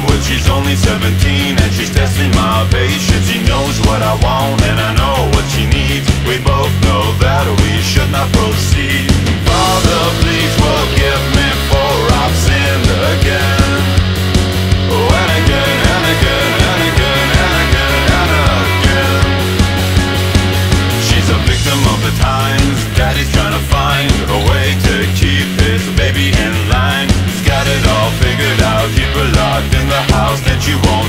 but she's only 17 and she's testing my patience. She knows what I want and I know what she needs. We both know that we should not proceed. Father, please forgive me for I've sinned again. Oh, and again, and again, and again, and again, and again. She's a victim of the times. Daddy's trying to find a way to keep his baby in line. He's got it all figured out. Keep her locked in the house, then she won't